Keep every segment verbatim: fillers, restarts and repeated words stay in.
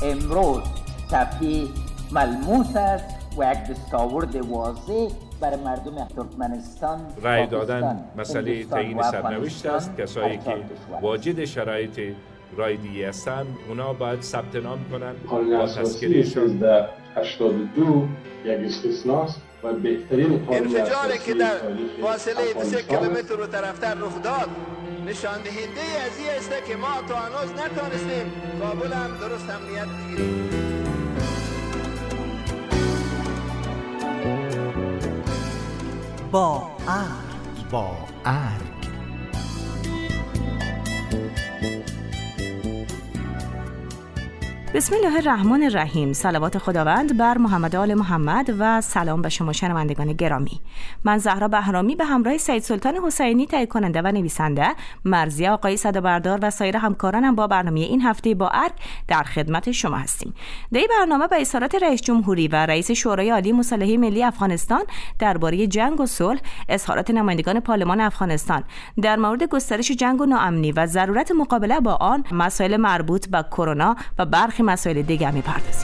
امروز صفحه ملموس است و یک دستاورد واضح برای مردم ترکمنستان رای دادن مسئله تعیین سرنوشت است. کسایی که واجد شرایط رایدی هستند اونا باید ثبت نام کنن با تذکرهشون. در هشتاد و دو یک استثناست و بهترین انفجاری که در فاصله سه کیلومتر رو طرفتر رخ داد نشان دهنده از این است که ما تا هنوز نتونستیم کابل هم درست امنیت بگیریم. با ارگ با ارگ بسم الله الرحمن الرحیم. صلوات خداوند بر محمد آل محمد و سلام به شما شنوندگان گرامی. من زهرا بهرامی به همراه سید سلطان حسینی تهیه کننده و نویسنده، مرضیه آقای صدابردار و سایر همکارانم با برنامه این هفته با ارگ در خدمت شما هستیم. در این برنامه به اشارات رئیس جمهوری و رئیس شورای عالی مصالحه ملی افغانستان درباره جنگ و صلح، اظهارات نمایندگان پارلمان افغانستان در مورد گسترش جنگ و ناامنی و ضرورت مقابله با آن، مسائل مربوط به کرونا و برخی مسائل دیگه می‌پردازیم.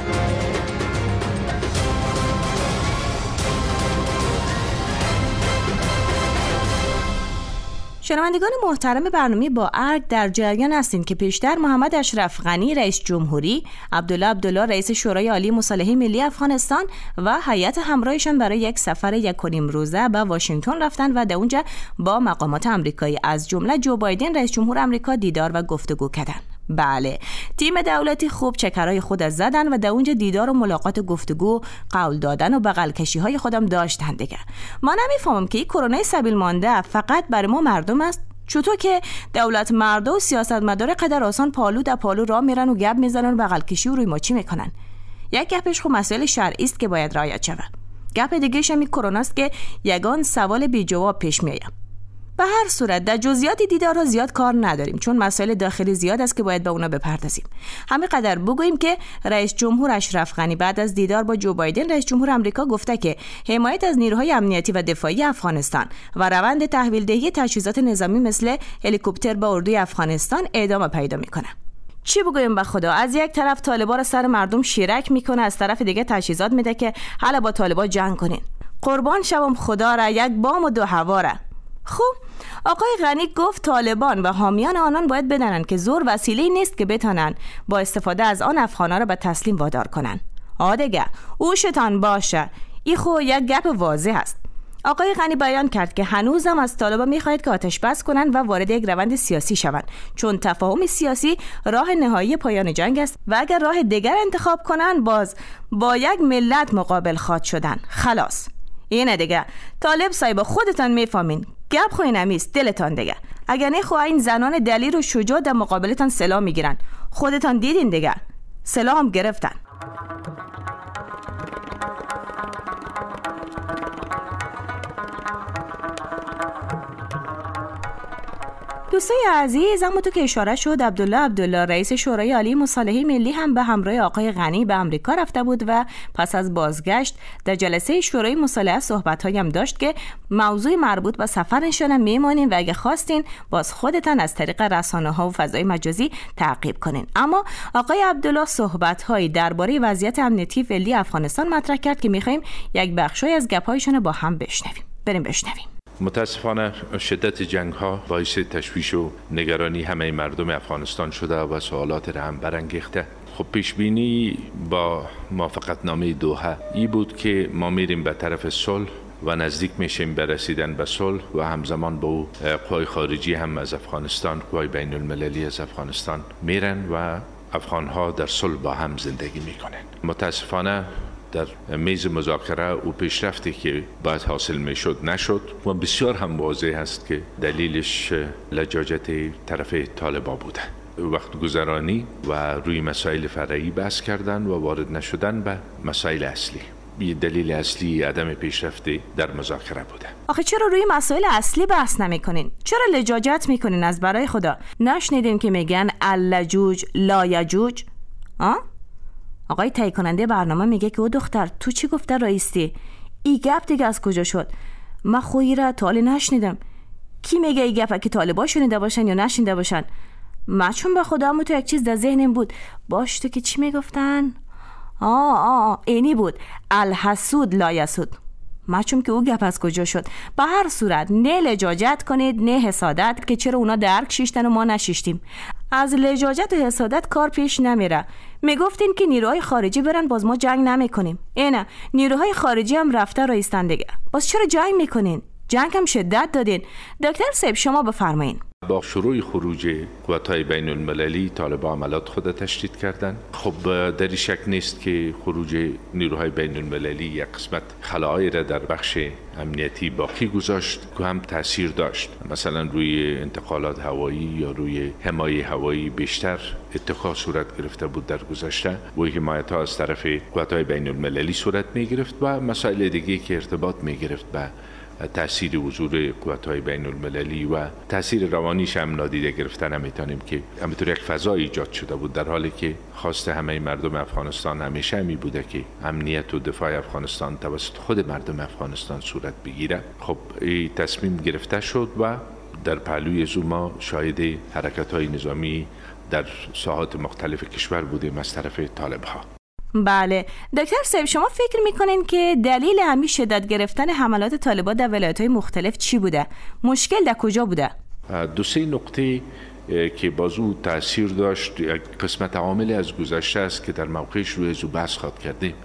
شنوندگان محترم برنامه با ارگ در جریان هستین که پیشتر محمد اشرف غنی رئیس جمهوری، عبدالله عبدالله رئیس شورای عالی مصالحه ملی افغانستان و هیئت همراهشان برای یک سفر یک و نیم روزه به واشنگتن رفتن و در اونجا با مقامات آمریکایی از جمله جو بایدن رئیس جمهور آمریکا دیدار و گفتگو کردند. بله، تیم دولتی خوب چکرهای خود زدن و در اونجا دیدار و ملاقات گفتگو، قول دادن و بغل کشی های خودم داشتن دیگه. ما نمیفهمم که این کرونا سبیل مانده فقط برای ما مردم است. چطور که دولت مرد و سیاستمدار قدر آسان پالو در پالو راه میرن و گپ میزنن و بغل کشی و روی ماچی میکنن. یک گپش خب مسائل شرعی است که باید رعایت شود. گپ دیگه‌ش هم کرونا است که یگان سوال بی جواب پیش میاد. به هر صورت در جزئیات دیدارها زیاد کار نداریم چون مسائل داخلی زیاد است که باید به اونا بپردازیم. همین قدر بگوییم که رئیس جمهور اشرف غنی بعد از دیدار با جو بایدن رئیس جمهور آمریکا گفته که حمایت از نیروهای امنیتی و دفاعی افغانستان و روند تحویل دهی تجهیزات نظامی مثل هلیکوپتر به اردوی افغانستان ادامه پیدا میکنه. چی بگویم به خدا، از یک طرف طالبان را سر مردم شیرک میکنه، از طرف دیگه تجهیزات میده که حالا با طالبان جنگ کنین. قربان شوم خدا را، یک بام و دو هوا را. خب آقای غنی گفت طالبان و حامیان آنان باید بدانند که زور وسیله نیست که بتانند با استفاده از آن افغانا را به تسلیم وادار کنند. آدگه اوشتان باشه، ای خو یک گپ واضح است. آقای غنی بیان کرد که هنوزم از طالبان میخواهد که آتش بس کنند و وارد یک روند سیاسی شوند چون تفاهم سیاسی راه نهایی پایان جنگ است و اگر راه دیگر انتخاب کنند باز با یک ملت مقابل خواهد شدن. خلاص اینه دیگه. طالب صاحب خودتان میفهمین، گپ خوی نمیست دلتان دیگه. اگر نه خو این زنان دلیر و شجاع در مقابلتان سلاح میگیرن. خودتان دیدین دیگه، سلاح هم گرفتن. دوستای عزیز، اما تو که اشاره شد عبدالله عبدالله رئیس شورای عالی مصالحه ملی هم به همراه آقای غنی به آمریکا رفته بود و پس از بازگشت در جلسه شورای مصالحه صحبت‌هایی هم داشت که موضوع مربوط به سفرشون میمونین و اگه خواستین باز خودتان از طریق رسانه‌ها و فضای مجازی تعقیب کنین. اما آقای عبدالله صحبت‌هایی درباره وضعیت امنیتی فعلی افغانستان مطرح کرد که می‌خوایم یک بخشی از گپ‌هایشون با هم بشنویم. بریم بشنویم. متاسفانه شدت جنگ ها باعث تشویش و نگرانی همه مردم افغانستان شده و سوالات را هم برانگیخته. خب پیش بینی با موافقتنامه دوحه ای بود که ما میریم به طرف صلح و نزدیک میشیم به رسیدن به صلح و همزمان با او قوای خارجی هم از افغانستان، قوای بین المللی از افغانستان میرن و افغان ها در صلح با هم زندگی میکنن. متاسفانه در میز مذاکره و پیشرفتی که باید حاصل میشد نشد و بسیار هم واضح است که دلیلش لجاجت طرف طالبان بوده. وقت گذرانی و روی مسائل فرعی بحث کردن و وارد نشدن به مسائل اصلی. یه دلیل اصلی عدم پیشرفتی در مذاکره بوده. آخه چرا روی مسائل اصلی بحث نمی‌کنین؟ چرا لجاجت می‌کنین از برای خدا؟ نشنیدین که میگن اللجوج لا یجوج؟ آ؟ آقای تهیه کننده برنامه میگه که او دختر تو چی گفته رئیسی؟ ای گپ دیگه از کجا شد؟ من خویی را تا حالی نشنیدم. کی میگه ای گپ که طالبا شنیده باشن یا نشنیده باشن؟ مچون به خدا مو تو یک چیز در ذهنم بود. باش تو که چی میگفتن؟ آه آه اینی بود، الحسود لا یسود. مچون که او گپ از کجا شد؟ به هر صورت نه لجاجت کنید نه حسادت که چرا اونا درک شیشتن و ما نشیشتیم. از لجاجت و حسادت کار پیش نمیره. میگفتین که نیروهای خارجی برن، باز ما جنگ نمیکنیم. اینه نیروهای خارجی هم رفته رایستن دیگه، باز چرا جنگ میکنین؟ جنگ هم شدت دادین. دکتر صاحب شما بفرمایین. با شروع خروج قوت‌های بین المللی طالبان عملات خود تشدید کردند. خب در این شک نیست که خروج نیروهای بین المللی یک قسمت خلائی را در بخش امنیتی باقی گذاشت که هم تاثیر داشت. مثلا روی انتقالات هوایی یا روی حمایت هوایی بیشتر اتخاذ صورت گرفته بود در گذشته و حمایت‌ها از طرف قوت‌های بین المللی صورت می گرفت و مسائل دیگه که ارتباط می گرفت به تأثیر حضور قوت‌های بین المللی و تأثیر روانیش هم نادیده گرفتن نمیتونیم که همینطور یک فضا ایجاد شده بود، در حالی که خواست همه مردم افغانستان همیشه همی بوده که امنیت و دفاع افغانستان توسط خود مردم افغانستان صورت بگیره. خب این تصمیم گرفته شد و در پهلوی از ما شاهد حرکت‌های نظامی در ساحات مختلف کشور بودیم از طرف طالب‌ها. بله دکتر صاحب شما فکر میکنین که دلیل همین شدت گرفتن حملات طالبان در ولایت‌های مختلف چی بوده؟ مشکل در کجا بوده؟ دو سه نقطه که بازو تاثیر داشت، یک قسمت عاملی از گذشته است که در موقعش روی ازو بحث خواد کردیم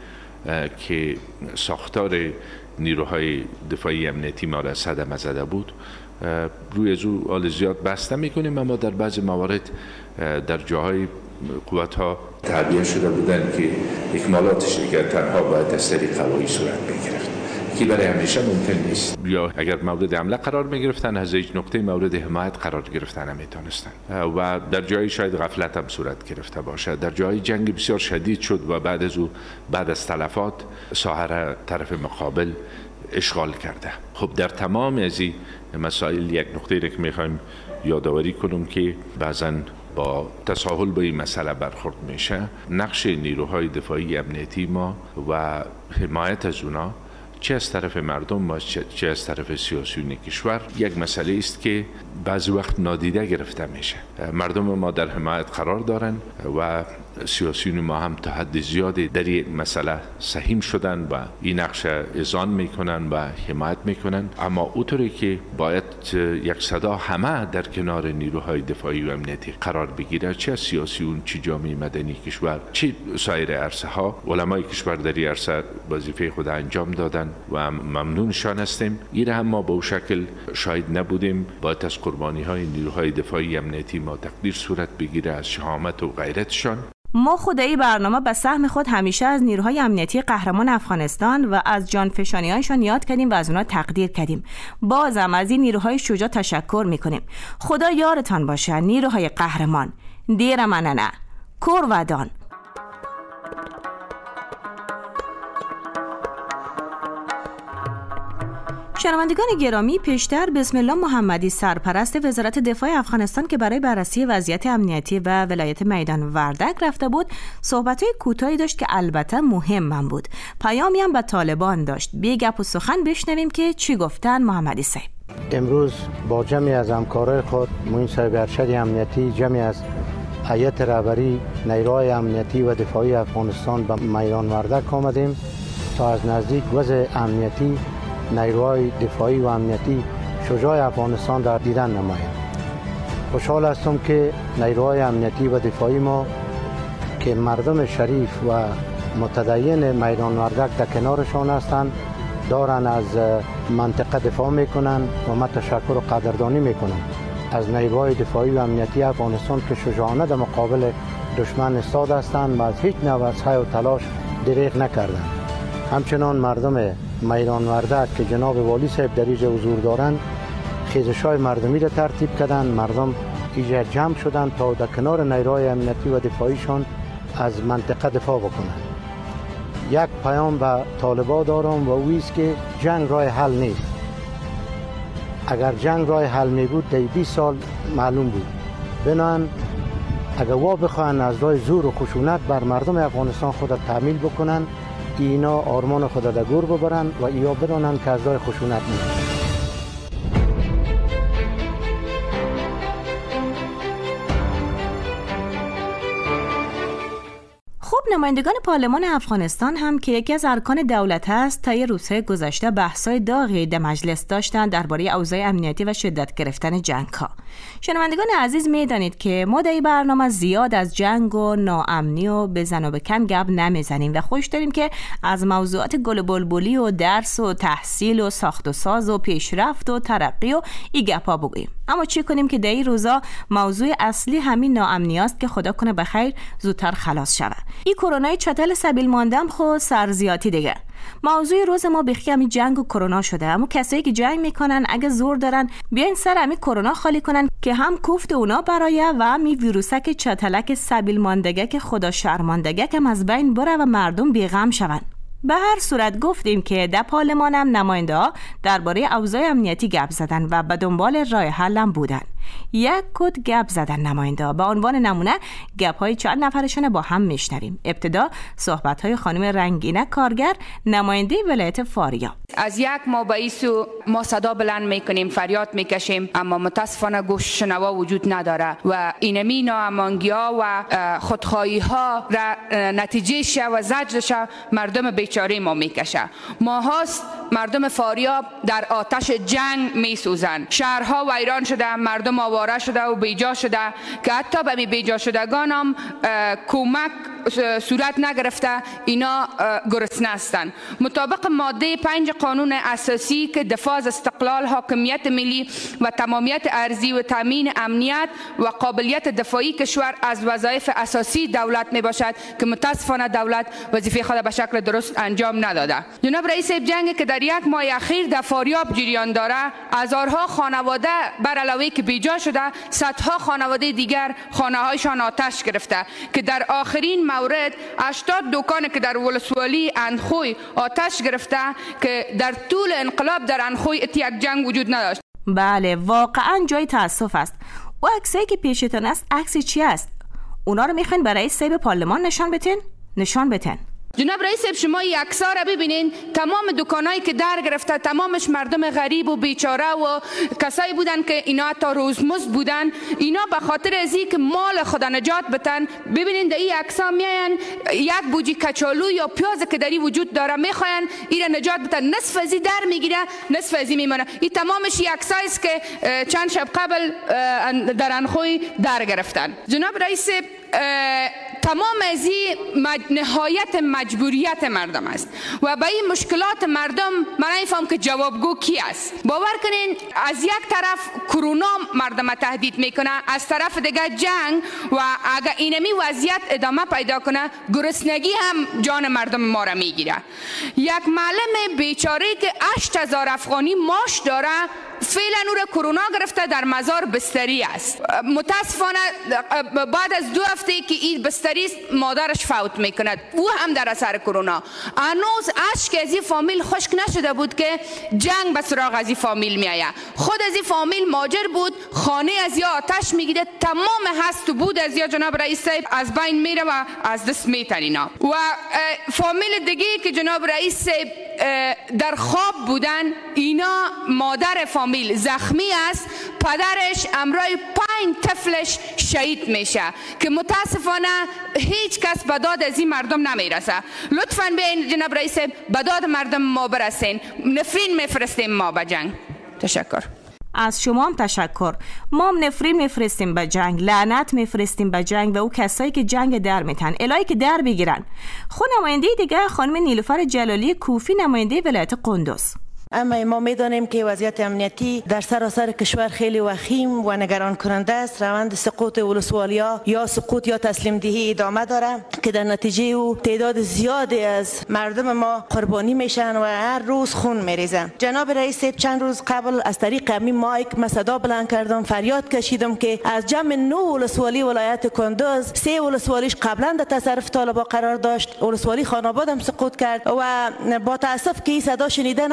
که ساختار نیروهای دفاعی امنیتی ما را صدمه زده بود. روی ازو حال زیاد بحث نمی‌کنیم، اما در بعض موارد در جاهای قوت‌ها تعبیه شده بودند که اکمالاتش دیگر تنها باید از طریق هوایی صورت بگیرد که برای همیشه ممکن نیست، یا اگر مورد حمله قرار می‌گرفتن از هیچ نقطه مورد حمایت قرار گرفتن نمی‌تونستند و در جایی شاید غفلت هم صورت گرفته باشد. در جایی جنگ بسیار شدید شد و بعد از او بعد از تلفات ساحه طرف مقابل اشغال کرده. خب در تمام از این مسائل یک نقطه را که می‌خوایم یادآوری کنم که بعضاً با تساهل به این مسئله برخورد میشه، نقش نیروهای دفاعی امنیتی ما و حمایت از اونا چه از طرف مردم و چه از طرف سیاسیون کشور یک مسئله است که بعضی وقت نادیده گرفته میشه. مردم ما در حمایت قرار دارن و سیاسیون ما هم تا حد زیادی در این مسئله سهیم شدن و این نقش اذعان میکنن و حمایت میکنن، اما اونطوری که باید یک صدا همه در کنار نیروهای دفاعی و امنیتی قرار بگیره، چه سیاسیون چه جامعه مدنی کشور چه سایر عرصه ها. علمای کشور در این عرصه وظیفه خود انجام دادن و ممنونشان هستیم. این هم ما به اون شکل شاهد نبودیم. باید از قربانی های نیروهای دفاعی امنیتی ما تقدیر صورت بگیره، از شهامت و غیرتشان. ما خدایی برنامه به سهم خود همیشه از نیروهای امنیتی قهرمان افغانستان و از جانفشانی‌هایشان یاد کردیم و از اونا تقدیر کردیم. بازم از این نیروهای شجاع تشکر میکنیم. خدا یارتان باشه نیروهای قهرمان. دیر مننه کور ودان. شنوندگان گرامی، پیشتر بسم الله محمدی سرپرست وزارت دفاع افغانستان که برای بررسی وضعیت امنیتی و ولایت میدان وردک رفته بود، صحبت‌های کوتاهی داشت که البته مهم بود. پیامی هم به طالبان داشت. بی گپ و سخن بشنویم که چی گفتن محمدی صاحب. امروز با جمعی از همکارای خود معین صاحب ارشد امنیتی، جمعی از هیئت رهبری نیروهای امنیتی و دفاعی افغانستان به میدان وردک آمدیم تا از نزدیک وضع امنیتی نیروهای دفاعی و امنیتی شجاع افغانستان را دیدن نماییم. خوشحال هستم که نیروهای امنیتی و دفاعی ما که مردم شریف و متدین میدان وردک در کنارشان هستند دارن از منطقه دفاع میکنن و من تشکر و قدردانی میکنم از نیروهای دفاعی و امنیتی افغانستان که شجاعانه در مقابل دشمن ایستاده هستند و از هیچ نوع از سعی و تلاش دریغ نکردند. همچنان مردم میدان وردک که جناب والی صاحب در اینجا حضور دارند خیزش‌های مردمی را ترتیب کردند. مردم اینجا جمع شدند تا در کنار نیروهای امنیتی و دفاعیشان از منطقه دفاع بکنند. یک پیام به طالبان دارم و اویست که جنگ راه حل نیست. اگر جنگ راه حل می بود در بیست سال معلوم بود. بنابراین اگر وا بخواهند از راه زور و خشونت بر مردم افغانستان خود تحمیل بکنند، اینا آرمان خود در گور ببرن و ایا بدانن که از راه خشونت نیست. نمایندگان پارلمان افغانستان هم که یکی از ارکان دولت است طی روزهای گذشته بحث‌های داغی در مجلس داشتند درباره اوضاع امنیتی و شدت گرفتن جنگ‌ها. شنوندگان عزیز می‌دانید که ما در این برنامه زیاد از جنگ و ناامنی و بزن و بکن گپ نمیزنیم و خوش داریم که از موضوعات گل و بلبلی و درس و تحصیل و ساخت و ساز و پیشرفت و ترقی و این گپا بگوییم. اما چی کنیم که در این روزا موضوع اصلی همین ناامنی است که خدا کنه بخیر زودتر خلاص شود. این کرونای چتل سبیل ماندم خو سرزیاتی دیگه. موضوع روز ما بخی همین جنگ و کرونا شده. اما کسایی که جنگ میکنن اگه زور دارن بیاین سر همین کرونا خالی کنن که هم کوفت اونا برایه و همین ویروسک چتلک سبیل ماندگه که خدا شرماندگه کم از بین بره و مردم بیغم شون. به هر صورت گفتیم که در پارلمان هم نماینده ها درباره اوضاع امنیتی گپ زدن و به دنبال راه حل هم بودن. یک کد گپ زدن نماینده ها. به عنوان نمونه گپ های چند نفرشون با هم میشنویم. ابتدا صحبت های خانم رنگینه کارگر نماینده ولایت فاریاب. از یک ماه به این سو ما صدا بلند میکنیم، فریاد میکشیم، اما متاسفانه گوش شنوا وجود نداره و اینمی ناامنگی ها و خودخواهی ها را نتیجه و زجرش مردم بیچاره ما میکشه. ما هاست مردم فاریاب در آتش جنگ میسوزن. شهرها ویران شده، مردم آواره شده و بیجا شده که حتی به بیجا شدگان هم کمک صورت نگرفته، اینا گرسنه هستند. مطابق ماده پنج قانون اساسی که دفاع از استقلال، حاکمیت ملی و تمامیت ارضی و تامین امنیت و قابلیت دفاعی کشور از وظایف اساسی دولت می باشد که متاسفانه دولت وظیفه خود به شکل درست انجام نداده. جناب رئیس جنگ که در یک ماه اخیر در فاریاب جریان داره، هزارها خانواده بر علاوه که بیجا شده، صدها خانواده دیگر خانه هایشان آتش گرفته که در آخرین مورد هشتاد دکان که در ولسوالی اندخوی آتش گرفته که در طول انقلاب در اندخوی یک جنگ وجود نداشت. بله واقعا جای تاسف است. و عکسی که پیشتون است عکس چی است؟ اونا رو میخواین برای سیب پارلمان نشان بتین؟ نشان بتین. جناب رئیس شما یک عکس‌ها را ببینین، تمام دکانایی که در گرفته تمامش مردم غریب و بیچاره و کسایی بودن که اینا تا روزمزد بودن. اینا به خاطر از اینکه مال خدا نجات بتن، ببینین در این عکس‌ها میاین یک بوجی کچالو یا پیاز که دری وجود داره میخواین این نجات بتن، نصف ازی در میگیره نصف ازی میمونه. این تمامش یک عکسایی است که چند شب قبل در انخوی در گرفتن. جناب رئیس تمام از مج... نهایت مجبوریت مردم است و به این مشکلات مردم من نمیفهم که جوابگو کی است. باور کنین از یک طرف کرونا مردم تهدید میکنه، از طرف دیگه جنگ، و اگر اینمی وضعیت ادامه پیدا کنه گرسنگی هم جان مردم ما را میگیره. یک معلم بیچاره که هشت هزار افغانی معاش داره فعلا او را کرونا گرفته در مزار بستری است. متاسفانه بعد از دو هفته که این بستری است مادرش فوت میکند، او هم در اثر کرونا. هنوز اشک از این فامیل خشک نشده بود که جنگ به سراغ از این فامیل میآید. خود از این فامیل ماجر بود، خانه از یا آتش میگیره، تمام هست و بود از یا جناب رئیس صاحب از بین میره و از دست میترینا. و فامیل دیگه که جناب رئیس صاحب در خواب بودن، اینا مادر فامیل زخمی است، پدرش امرای پنج طفلش شهید میشه که متاسفانه هیچ کس به داد از این مردم نمیرسه. لطفاً بیاین جناب رئیس به داد مردم ما برسین. نفرین میفرستیم ما به جنگ. تشکر. از شما هم تشکر. ما هم نفرین میفرستیم به جنگ، لعنت میفرستیم به جنگ و او کسایی که جنگ در میتن الهی که در بگیرن. خود نماینده دیگه خانم نیلوفر جلالی کوفی نماینده ولایت قندوز. اما ما میدانیم که وضعیت امنیتی در سراسر کشور خیلی وخیم و نگران کننده است. روند سقوط ولسوالیا یا سقوط یا تسلیم دهی ادامه داره که در نتیجه او تعداد زیادی از مردم ما قربانی میشن و هر روز خون میریزن. جناب رئیس چند روز قبل از طریق همین مایک من صدا بلند کردم، فریاد کشیدم که از جمع نه ولسوالی ولایت کندوز سه ولسوالیش قبلا در تصرف طالبان قرار داشت. ولسوالی خاناباد هم سقوط کرد و با تاسف که این صدا شنیده نشد،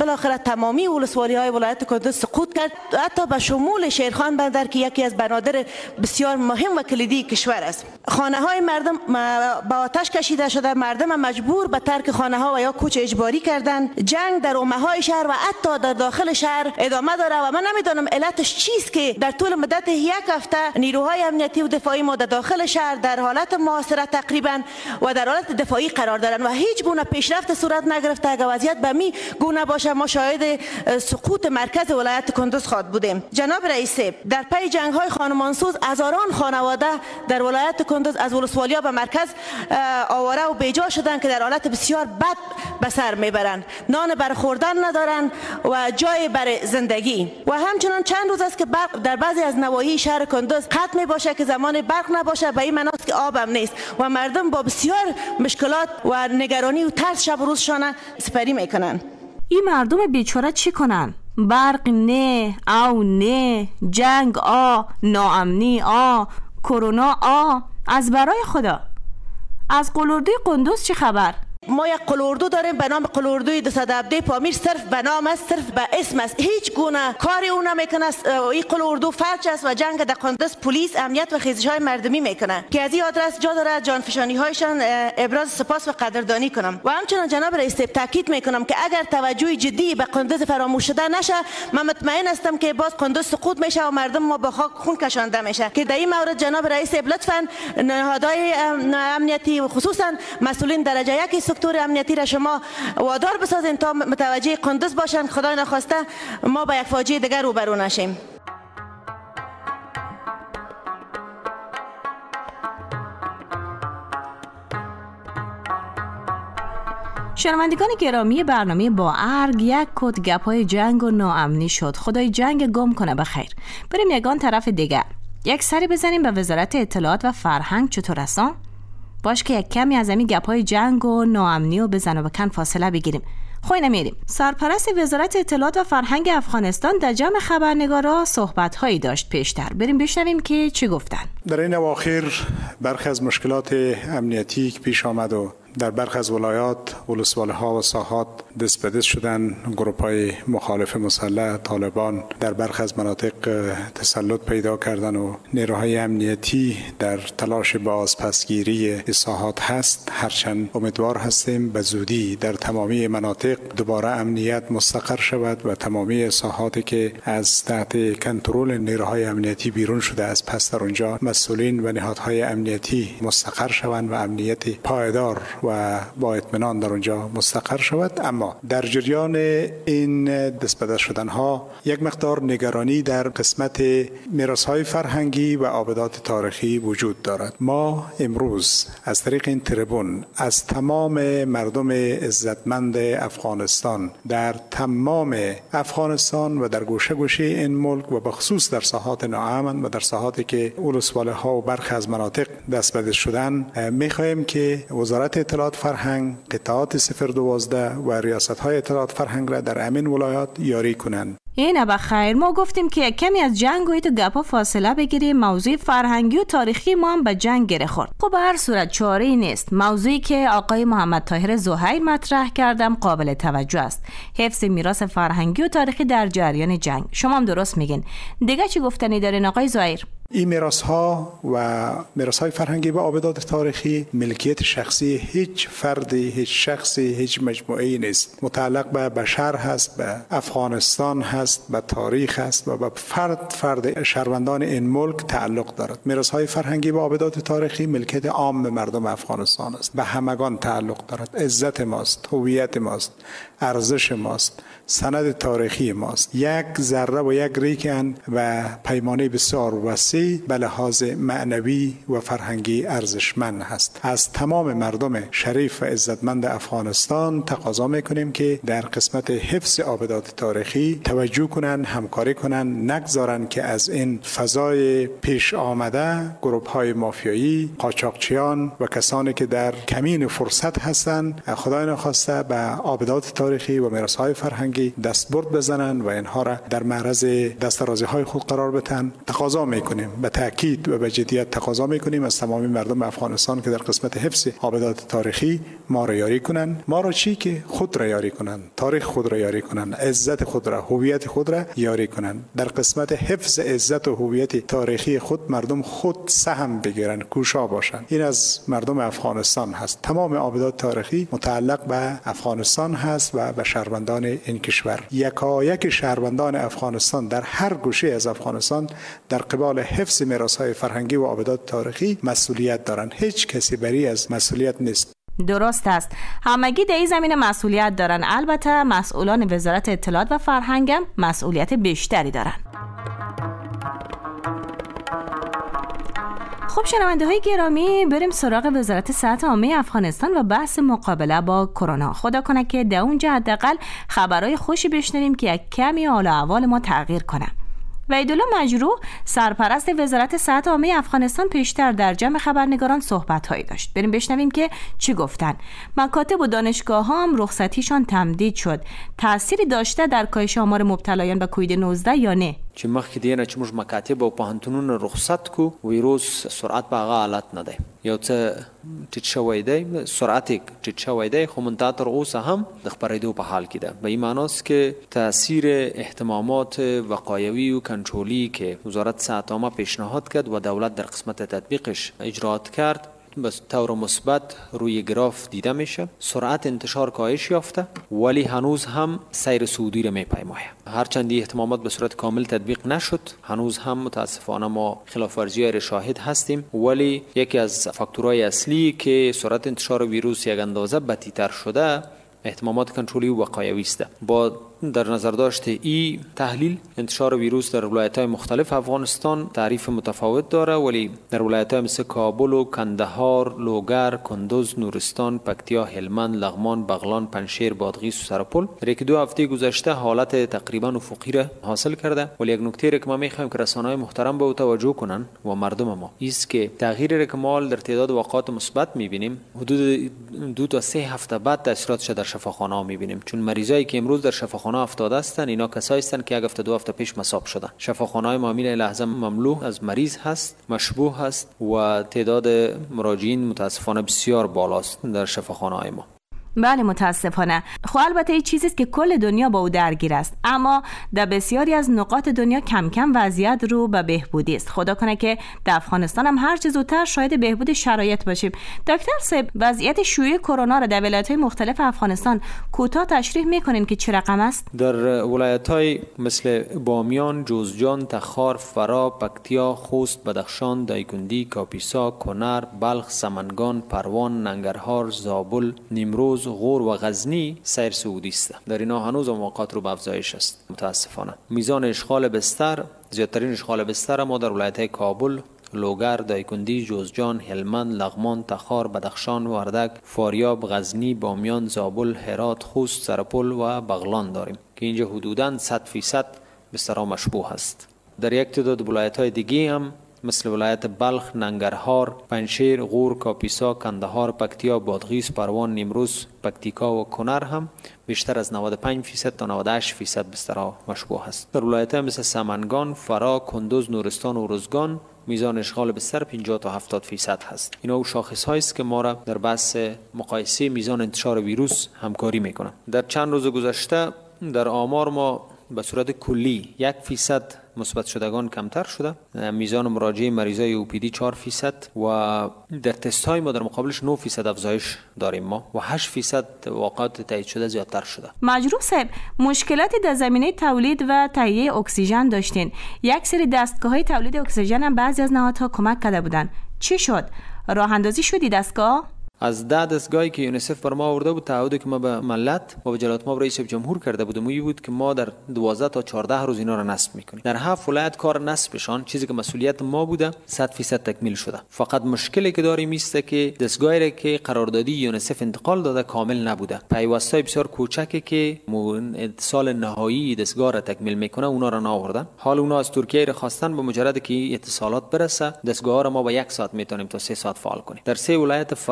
بالاخره تمامی ولسوالی های ولایت کندوز سقوط کرد، حتی به شمول شیرخان بندر که یکی از بنادر بسیار مهم و کلیدی کشور است. خانه های مردم با آتش کشیده شده، مردم مجبور به ترک خانه ها و یا کوچ اجباری کردن. جنگ در اومه های شهر و حتی در داخل شهر ادامه داره و من نمیدونم علتش چیست که در طول مدت یک هفته نیروهای امنیتی و دفاعی ما در داخل شهر در حالت محاصره تقریبا و در حالت دفاعی قرار دارن و هیچ گونه پیشرفت صورت نگرفته. اگر وضعیت به می گونه باشه ما شاهد سقوط مرکز ولایت کندوز خواهد بودیم. جناب رئیس، در پی جنگ های خانمانسوز هزاران خانواده در ولایت کندوز از ولسوالیا به مرکز آواره و بیجا شدن که در حالت بسیار بد به سر میبرند. نان بر خوردن ندارند و جای بر زندگی. و همچنان چند روز است که برق در بعضی از نواحی شهر کندوز قطع می باشه که زمان برق نباشه، به این معنی است که آب هم نیست و مردم با بسیار مشکلات و نگرانی و ترس شب و روزشان سپری میکنن. این مردم بیچاره چی کنن؟ برق نه، او نه، جنگ آ، ناامنی آ، کرونا آ. از برای خدا، از قلوردوی قندوز چی خبر؟ ما یک قلوردو داریم به نام قلوردوی دویست و هفده پامیر، صرف به نام است، صرف به اسم است، هیچ گونه کاری اون نمیکنه. این قلوردو فرچ است و جنگ در قندوز پلیس امنیت و خیزش های مردمی میکنه که از این آدرس جا داره جانفشانی هایشان ابراز سپاس و قدردانی کنم. و همچنین جناب رئیس تاکید میکنم که اگر توجه جدی به قندوز فراموش شده نشه، من مطمئن هستم که باز قندوز سقوط میشه و مردم ما به خاک خون کشانده میشه. که در این مورد جناب رئیس لطفاً نهادهای امنیتی و خصوصا مسئولین درجه یک سکتور امنیتی را شما وادار بسازین تا متوجه قندوز باشن، خدای نخواسته ما با یک فاجعه دیگر روبرو نشیم. شنوندگان گرامی برنامه با ارگ، یک کد گپای جنگ و ناامنی شد. خدای جنگ گم کنه بخیر. بریم یگان طرف دیگر، یک سری بزنیم به وزارت اطلاعات و فرهنگ. چطور هستن؟ باش که یک کمی از همین گپای جنگ و ناامنی و بزن و بکن فاصله بگیریم. خوی نمیریم. سرپرست وزارت اطلاعات و فرهنگ افغانستان در جمع خبرنگارا صحبت‌هایی داشت پیشتر. بریم بشنویم که چی گفتن. در این اواخر برخی از مشکلات امنیتی که پیش آمد و در برخی از ولایات ولسوالی‌ها و ساحات دست به دست شدن گروه‌های مخالف مسلح طالبان در برخی از مناطق تسلط پیدا کردن و نیروهای امنیتی در تلاش بازپسگیری ساحات هست. هرچند امیدوار هستیم به زودی در تمامی مناطق دوباره امنیت مستقر شود و تمامی ساحاتی که از تحت کنترل نیروهای امنیتی بیرون شده از پس در اونجا مسئولین و نهادهای امنیتی مستقر شوند و امنیت پایدار و با اطمینان در اونجا مستقر شود. اما در جریان این دست به دست شدن ها یک مقدار نگرانی در قسمت میراث‌های فرهنگی و آبادات تاریخی وجود دارد. ما امروز از طریق این تریبون از تمام مردم عزتمند افغانستان در تمام افغانستان و در گوشه گوشه این ملک و بخصوص در ساحات ناامن و در ساحاتی که ولسوالی‌ها و برخی از مناطق دست به دست شدن می‌خواهیم که وزارت اطلاعات فرهنگ، قطعات صفر دوازده و ریاست‌های اطلاعات فرهنگ را در امین ولایات یاری کنند. اینه بخیر. ما گفتیم که کمی از جنگ و ایتو گپا فاصله بگیریم. موضوع فرهنگی و تاریخی ما هم به جنگ گره خورد. خب به هر صورت چاره‌ای نیست. موضوعی که آقای محمد طاهر زهیر مطرح کردم قابل توجه است. حفظ میراث فرهنگی و تاریخی در جریان جنگ. شما هم درست میگین. دیگه چی گفتنی دارین آقای زهیر؟ این میراث‌ها و میراث‌های فرهنگی و آبادات تاریخی ملکیت شخصی هیچ فردی، هیچ شخصی، هیچ مجموعه‌ای نیست. متعلق به بشر هست، به افغانستان هست، به تاریخ هست و به فرد فرد شهروندان این ملک تعلق دارد. میراث‌های فرهنگی و آبادات تاریخی ملکیت عام مردم افغانستان است. به همگان تعلق دارد. عزت ماست، هویت ماست، ارزش ماست، سند تاریخی ماست. یک ذره و یک ریکن و پیمانه بسیار وسیع به لحاظ معنوی و فرهنگی ارزشمند هست. از تمام مردم شریف و عزتمند افغانستان تقاضا میکنیم که در قسمت حفظ آبادات تاریخی توجه کنند، همکاری کنند، نگذارند که از این فضای پیش آمده گروه‌های مافیایی، قاچاقچیان و کسانی که در کمین فرصت هستند خدای نخواسته به آبادات تاریخی و میراث‌های فرهنگی دستبرد بزنند و اینها را در معرض دسترازی‌های خود قرار بدهند. تقاضا میکنیم داریم. به تاکید و به جدیت تقاضا میکنیم از تمامی مردم افغانستان که در قسمت حفظ آبادات تاریخی ما را یاری کنند. ما را چی که خود را یاری کنند، تاریخ خود را یاری کنند، عزت خود را، هویت خود را یاری کنند. در قسمت حفظ عزت و هویت تاریخی خود مردم خود سهم بگیرند، کوشا باشند. این از مردم افغانستان هست. تمام آبادات تاریخی متعلق به افغانستان هست و به شهروندان این کشور. یکایک شهروندان افغانستان در هر گوشه از افغانستان در قبال حفظ میراث‌های فرهنگی و آبادات تاریخی مسئولیت دارند. هیچ کسی بری از مسئولیت نیست. درست است. همگی در این زمینه مسئولیت دارن. البته مسئولان وزارت اطلاعات و فرهنگ هم مسئولیت بیشتری دارن. خب شنونده های گرامی، بریم سراغ وزارت صحت عامه افغانستان و بحث مقابله با کرونا. خدا کنه که در اونجا حداقل خبرهای خوشی بشنویم که یک کمی حال و احوال ما تغییر کنه. وحیدالله مجروح سرپرست وزارت صحت عامه افغانستان پیشتر در جمع خبرنگاران صحبت‌هایی داشت. بریم بشنویم که چی گفتن. مکاتب و دانشگاه‌ها هم رخصتیشان تمدید شد. تأثیری داشته در کاهش آمار مبتلایان به کووید نوزده یا نه؟ چې مخکې دینه چې موږ مکاتب او پوهنتونونه رخصت کو، ویروس سرعت په هغه حالت نه دی، یو څه ټیټ شوی دی، سرعت یې ټیټ شوی دی، خو منتها تر اوسه هم د خپرېدو په حال کې ده. به این معناست که تاثیر احتمامات وقایوی و کنترلی که وزارت صحت عامه پیشنهاد کرد و دولت در قسمت تطبیقش اجرات کرد به طور مثبت روی گراف دیده میشه. سرعت انتشار کاهش یافته ولی هنوز هم سیر صعودی را میپیماید. هرچند احتمامات به صورت کامل تطبیق نشد، هنوز هم متاسفانه ما خلاف ورزی را شاهد هستیم، ولی یکی از فاکتورهای اصلی که سرعت انتشار ویروس یک اندازه بتیتر شده احتمامات کنترلی و وقایوی است. با در نظر داشت ای تحلیل انتشار ویروس در ولایت‌های مختلف افغانستان تعریف متفاوت داره، ولی در ولایت‌های مثل کابل و کندهار، لوگر، کندوز، نورستان، پکتیا، هلمند، لغمان، بغلان، پنشیر، بادغیس و سرپل در یک دو هفته گذشته حالت تقریبا افقی را حاصل کرده. ولی یک نکته را که ما می‌خوایم که رسانه‌های محترم به توجه کنن و مردم ما است که تغییر رقمال در تعداد واقعات مثبت می‌بینیم. حدود دو تا سه هفته بعد تاثیراتش در شفاخانه‌ها می‌بینیم، چون مریضایی که امروز در شفاخانه افتاده هستند اینا کسایی هستند که یک هفته دو هفته پیش مصاب شدن. شفاخانه‌های ما این لحظه مملو از مریض هست، مشبوه هست و تعداد مراجعین متاسفانه بسیار بالاست در شفاخانه‌های ما. بله متاسفانه. خب البته این چیزی است که کل دنیا با او درگیر است، اما در بسیاری از نقاط دنیا کم کم وضعیت رو به بهبودی است. خدا کنه که در افغانستان هم هر چه زودتر شاهد بهبود شرایط باشیم. دکتر صاحب، وضعیت شیوع کرونا را در ولایت‌های مختلف افغانستان کوتاه تشریح می‌کنین که چه رقم است؟ در ولایت‌های مثل بامیان، جوزجان، تخار، فرا، پکتیا، خوست، بدخشان، دایکنډي، کاپیسا، کنر، بلخ، سمنگان، پروان، ننگرهار، زابل، نیمروز، غور و غزنی سیر صعودی است. در اینا هنوز موقعات رو به افزایش است. متاسفانه میزان اشغال بستر، زیادترین اشغال بستر ما در ولایت‌های کابل، لوگر، دایکنډي، جوزجان، هلمند، لغمان، تخار، بدخشان، وردک، فاریاب، غزنی، بامیان، زابل، هرات، خوست، سرپل و بغلان داریم که اینجا حدوداً صد فیصد بسترها مشبوه است. در یک تعداد ولایت‌های دیگه هم مثل ولایت بلخ، ننگرهار، پنشیر، غور، کاپیسا، کندهار، پکتیا، بادغیس، پروان، نیمروز، پکتیکا و کنر هم بیشتر از نود و پنج درصد تا نود و هشت درصد بسترها مشبوه است. در ولایت‌های مثل سمنگان، فرا، کندوز، نورستان و روزگان میزان اشغال بستر پنجاه تا هفتاد درصد هست. اینا او شاخص‌هایی است که ما را در بحث مقایسه میزان انتشار ویروس همکاری میکنه. در چند روز گذشته در آمار ما به صورت کلی یک فیصد مثبت شدگان کمتر شده، میزان مراجعه مریضای او پی دی چهار فیصد و در تست های ما در مقابلش نه فیصد افزایش داریم ما و هشت فیصد واقعات تایید شده زیادتر شده. مجروح صاحب، مشکلاتی در زمینه تولید و تهیه اکسیژن داشتین. یک سری دستگاه های تولید اکسیژن هم بعضی از نهادها کمک کرده بودن. چی شد؟ راه اندازی شدی دستگاه؟ از ده دستگاهی که یونیسف بر ما آورده بود، تعهدی که ما به ملت و به جلالت ما رئیس جمهور کرده بودیم این بود که ما در دوازده تا چهارده روز اینا را نصب میکنیم. در هفت ولایت کار نصبشان، چیزی که مسئولیت ما بوده، صد درصد تکمیل شده. فقط مشکلی که داریم است که دستگاهی که قراردادی یونیسف انتقال داده کامل نبوده. پیوستای بسیار کوچکی که اتصال نهایی دستگاه را تکمیل میکنه اونا را نآوردن. حال اونا از ترکیه را خواستن، به مجرد که اتصالات برسه دستگاه را ما با یک ساعت میتونیم تا سه ساعت فعال کنیم. در سه ولایت فرا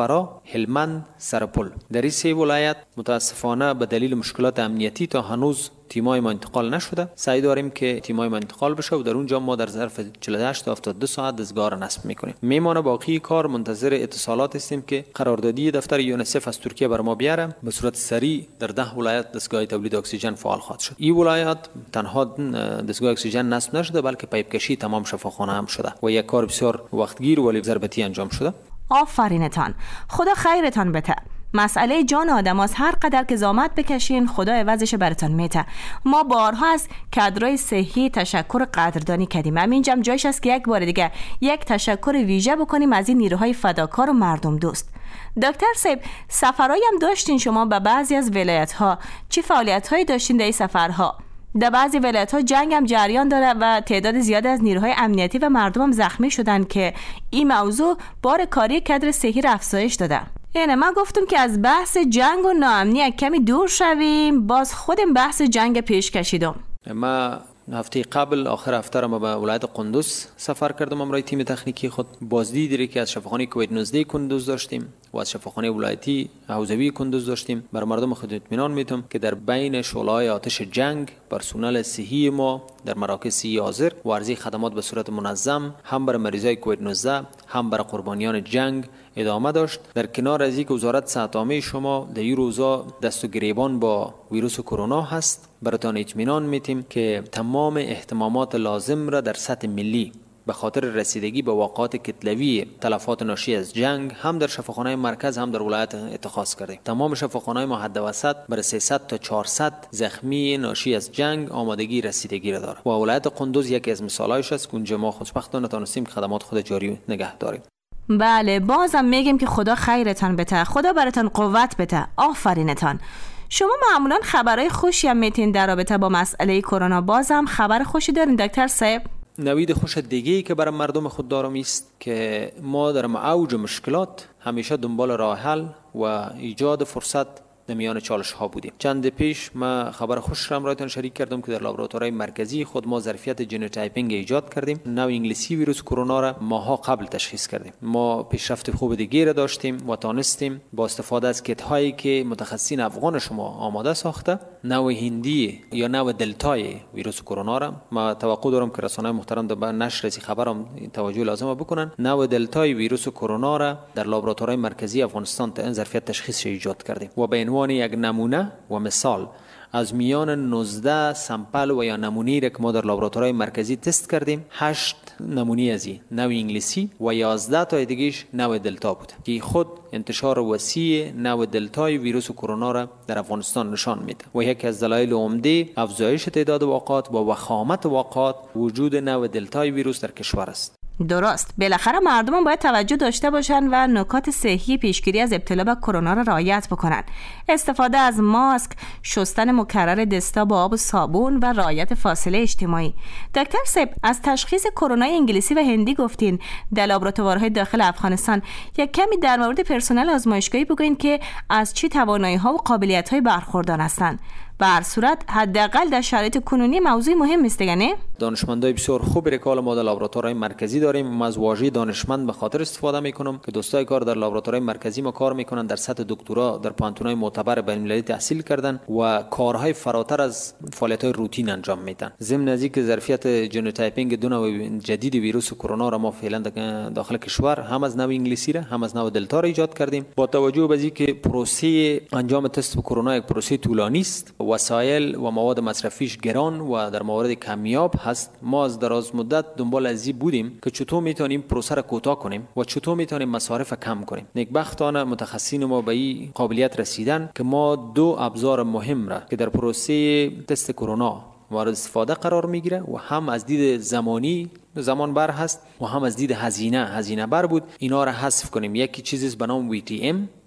هلمند، سرپل. در این سه ولایت متاسفانه به دلیل مشکلات امنیتی تا هنوز تیمای ما انتقال نشده. سعی داریم که تیمای ما انتقال بشه و در اونجا ما در ظرف چهل و هشت تا هفتاد و دو ساعت دستگاه را نصب میکنیم. میمانه باقی کار منتظر اتصالات هستیم که قراردادی دفتر یونیسف از ترکیه بر ما بیاره. به صورت سریع در ده ولایت دستگاه تولید اکسیژن فعال خواهد شد. این ولایت تنها دستگاه اکسیژن نصب نشده بلکه پیپ کشی تمام شفاخانه هم شده و یک کار بسیار وقتگیر ولی ضربتی انجام شده. آفرینتان، خدا خیرتان بده. مسئله جان آدم هاست. هر قدر که زحمت بکشین خدا عوضش براتون میده. ما بارها از کادرای صحی تشکر قدردانی کردیم. همینجا هم جایش است که یک بار دیگه یک تشکر ویژه بکنیم از این نیروهای فداکار و مردم دوست. دکتر صاحب، سفرهایی هم داشتین شما به بعضی از ولایت ها. چی فعالیت هایی داشتین در این سفرها؟ در بعضی ولایت ها جنگ هم جریان داره و تعداد زیاد از نیروهای امنیتی و مردم هم زخمی شدن که این موضوع بار کاری کادر صحی را افزایش داده. یعنی من گفتم که از بحث جنگ و ناامنی کمی دور شویم، باز خودم بحث جنگ پیش کشیدم. ما هفته قبل آخر هفته را ما به ولایت قندوز سفر کردم همراه تیم تکنیکی خود. بازدیدی که از شفاخانه کووید نوزده کندوز داشتیم و از شفاخانه ولایتی حوزوی کندوز داشتیم. بر مردم خود اطمینان میتم که در بین شعله‌های آتش جنگ پرسنل صحی ما در مراکز صحی حاضر و عرضه خدمات به صورت منظم هم بر مریضای کووید نوزده هم بر قربانیان جنگ ادامه داشت. در کنار از اینکه وزارت صحت عامه شما در این روزا دست و گریبان با ویروس کرونا هست، براتان اطمینان میتیم که تمام اهتمامات لازم را در سطح ملی به خاطر رسیدگی به واقعات کتلوی تلفات ناشی از جنگ هم در شفاخانه مرکز هم در ولایت اتخاذ کردیم. تمام شفاخانه ما حد وسط برای سیصد تا چهارصد زخمی ناشی از جنگ آمادگی رسیدگی را داره و ولایت قندوز یکی از مثالایش است که اونجا ما خوشبختانه تونستیم که خدمات خود جاری نگه داریم. بله، بازم میگیم که خدا خیرتان بده، خدا براتان قوت بده. آفرینتان. شما معمولا خبرهای خوشی هم میتین در رابطه با مسئله کرونا. بازم خبر خوشی دارین دکتر صاحب؟ نوید خوش دیگه‌ای که برای مردم خود دارم است که ما در اوج مشکلات همیشه دنبال راه حل و ایجاد فرصت در میان چالش ها بودیم. چند پیش ما خبر خوش را برایتان شریک کردم که در لابراتوارهای مرکزی خود ما ظرفیت ژنوتایپینگ ایجاد کردیم. نوع انگلیسی ویروس کرونا را ماها قبل تشخیص کردیم. ما پیشرفت خوب دیگه را داشتیم و تانستیم با استفاده از کیت هایی که متخصصین افغان شما آماده ساخته نوع هندی یا نوع دلتای ویروس کرونا را ما توقع دارم که رسانه‌های محترم به نشر از خبرم توجه لازم بکنن. نوع دلتای ویروس کرونا را در لابراتوارهای مرکزی افغانستان تا این ظرفیت تشخیص ایجاد کردیم و به عنوان یک نمونه و مثال از میان نوزده سامپل و یا نمونه‌ای را که ما در لابراتوارهای مرکزی تست کردیم، هشت نمونه از این نوع انگلیسی و یازده تا دیگه‌اش نوع دلتا بود که خود انتشار وسیع نوع دلتای ویروس کرونا را در افغانستان نشان میده و یکی از دلایل عمده افزایش تعداد واقعات و وخامت واقعات وجود نوع دلتای ویروس در کشور است. درست. بالاخره مردم باید توجه داشته باشن و نکات صحی پیشگیری از ابتلا به کرونا را رعایت بکنن. استفاده از ماسک، شستن مکرر دستا با آب و صابون و رعایت فاصله اجتماعی. دکتر صاحب، از تشخیص کرونا انگلیسی و هندی گفتین در لابراتوارهای داخل افغانستان. یک کمی در مورد پرسنل آزمایشگاهی بگوین که از چی توانایی‌ها و قابلیت‌های برخوردار هستند. به هر صورت حداقل در شرایط کنونی موضوع مهم است دیگه نه؟ دانشمندای بسیار خوب را که ما در لابراتوارهای مرکزی داریم. ما از واژه دانشمند به خاطر استفاده میکنم که دوستای کار در لابراتوارهای مرکزی ما کار میکنن، در سطح دکترا در پانتونای معتبر بین‌المللی تحصیل کردن و کارهای فراتر از فعالیت‌های روتین انجام میدن. ضمن از اینکه ظرفیت ژنوتایپینگ دو نوع جدید ویروس کرونا را ما فعلا داخل کشور هم از نوع انگلیسی را هم از نوع دلتا را ایجاد کردیم. با توجه به اینکه پروسه انجام تست به کرونا یک پروسه طولانی است، وسایل و مواد مصرفیش گران و در موارد کمیاب هست، ما از دراز مدت دنبال ازی بودیم که چطور میتونیم پروسه را کوتاه کنیم و چطور میتونیم مصارف کم کنیم. نیکبختانه متخصصین ما به این قابلیت رسیدن که ما دو ابزار مهم را که در پروسه تست کرونا مورد استفاده قرار میگیره و هم از دید زمانی زمان بر هست و هم از دید هزینه هزینه بر بود، اینا را حذف کنیم. یکی چیزی به نام وی تی ام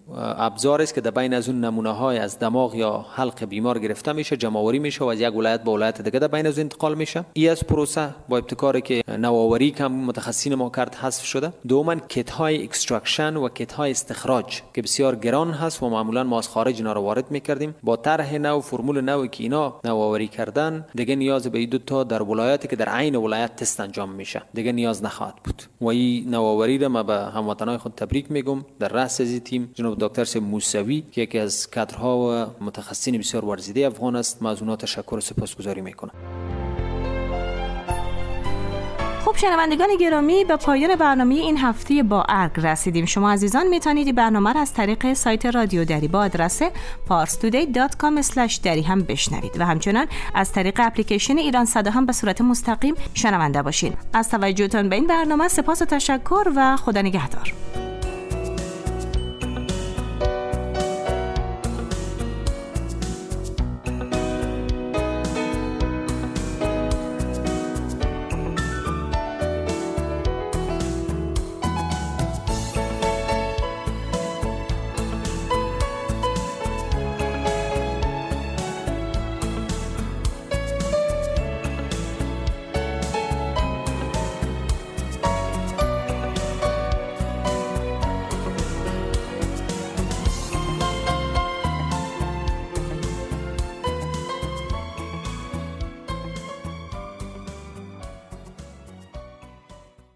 ابزاری است که در بین از اون نمونه های از دماغ یا حلق بیمار گرفته میشه، جمع‌آوری میشه و از یک ولایت به ولایت دیگه در بین از انتقال میشه. این از پروسه با ابتکاری که نوآوری کم متخصصین ما کرد حذف شده. دوما کیت های اکستراکشن و کیت های استخراج که بسیار گران هست و معمولا ما از خارج اینا رو وارد میکردیم. با طرح نو فرمول نوی که اینا نوآوری کردن دیگه نیاز به دو تا در ولایتی که در عین ولایت تست انجام میشه دیگه نیاز نخواهد بود. و این نوآوری را ما به هموطنان خود تبریک میگم. در رأس از تیم جناب دکتر سید موسوی که یکی از کادرها و متخصصین بسیار ورزیده افغان است، ما از اونها تشکر و سپاسگزاری میکنم. خب شنوندگان گرامی، به پایان برنامه این هفته با ارگ رسیدیم. شما عزیزان میتونید این برنامه را از طریق سایت رادیو دری با آدرس پارس تودی دات کام اسلش دری هم بشنوید و همچنان از طریق اپلیکیشن ایران صدا هم به صورت مستقیم شنونده باشید. از توجهتان به این برنامه سپاس و تشکر و خدا نگهدار.